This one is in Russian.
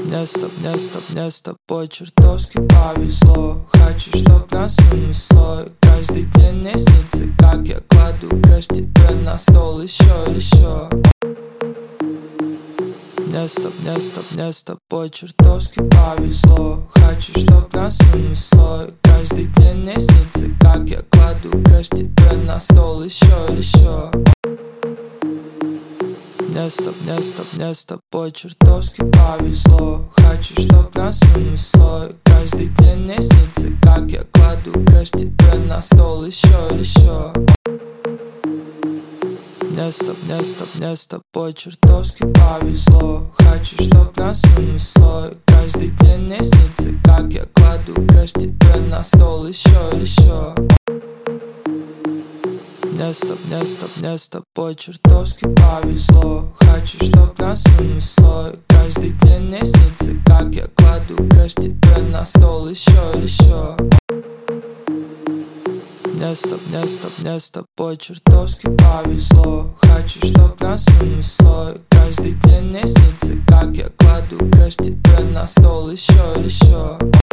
Мне с тобой чертовски повезло. Хочу, чтоб нас унесло. И каждый день мне снится, как я кладу кэш тебе на стол еще. Мне с тобой чертовски повезло. Хочу, чтоб нас унесло. И каждый день мне снится, как я кладу кэш тебе на стол еще. Мне с тобой чертовски повезло. Хочу, чтоб нас унесло. И каждый день мне снится, как я кладу кэш тебе на стол еще. Мне с тобой чертовски повезло. Хочу, чтоб нас унесло. И каждый день мне снится, как я кладу кэш тебе на стол еще. Мне с тобой чертовски повезло. Хочу, чтоб нас унесло. И каждый день мне снится, как я кладу кэш тебе на стол еще. Мне с тобой чертовски повезло. Хочу, чтоб нас унесло. И каждый день мне снится, как я кладу кэш тебе на стол еще.